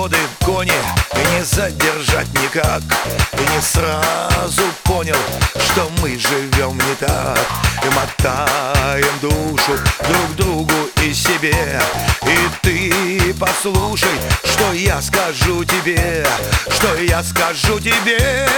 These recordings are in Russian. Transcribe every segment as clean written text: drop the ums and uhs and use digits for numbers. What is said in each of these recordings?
годы кони не задержать никак. И не сразу понял, что мы живем не так. И мотаем душу друг другу и себе. И ты послушай, что я скажу тебе, что я скажу тебе.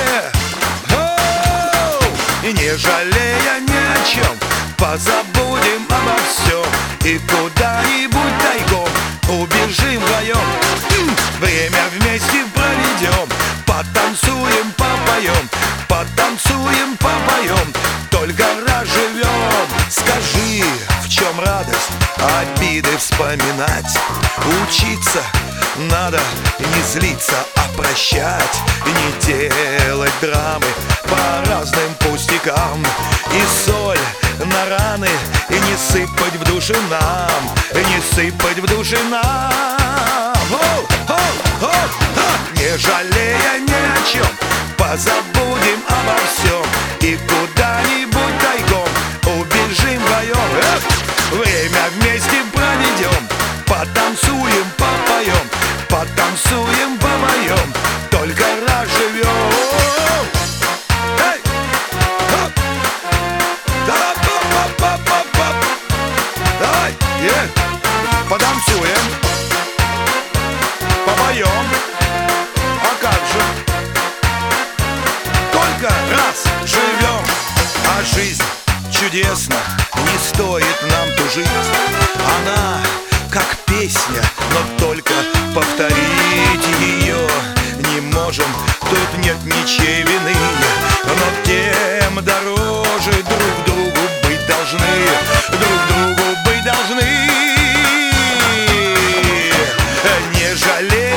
И не жалея ни о чем, позабудем обо всем и куда-нибудь тайком убежим вдвоем. Время вместе проведем, потанцуем, попоем, потанцуем, попоем, только раз живем. Скажи, в чем радость обиды вспоминать? Учиться надо, не злиться, а прощать. Не делать драмы по разным пустякам. И соль на раны и не сыпать в души нам, не сыпать в души нам. Не жалея ни о чем, позабудем обо всем и куда-нибудь тайком убежим вдвоем. Время вместе проведем, потанцуем, попоем, потанцуем, попоем, только раз живем. Давай, потанцуем, попоем. А как же? Только раз живем. А жизнь чудесна, не стоит нам тужить. Она как песня, но только повторить ее не можем. Тут нет ничьей вины, но тем дороже друг другу быть должны, друг другу быть должны. Не жалей